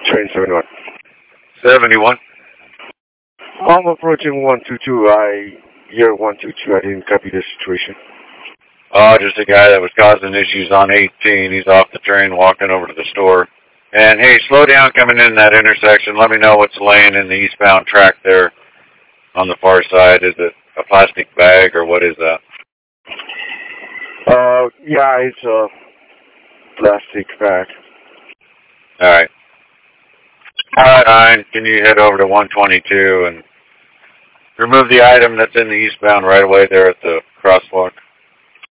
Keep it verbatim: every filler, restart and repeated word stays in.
Train seventy-one. seventy-one. I'm approaching one two two. I hear one two two. I didn't copy the situation. Oh, just a guy that was causing issues on eighteen. He's off the train walking over to the store. And hey, slow down coming in that intersection. Let me know what's laying in the eastbound track there on the far side. Is it a plastic bag or what is that? Uh, yeah, it's a plastic bag. All right. All right, Ryan, can you head over to one twenty-two and remove the item that's in the eastbound right away there at the crosswalk?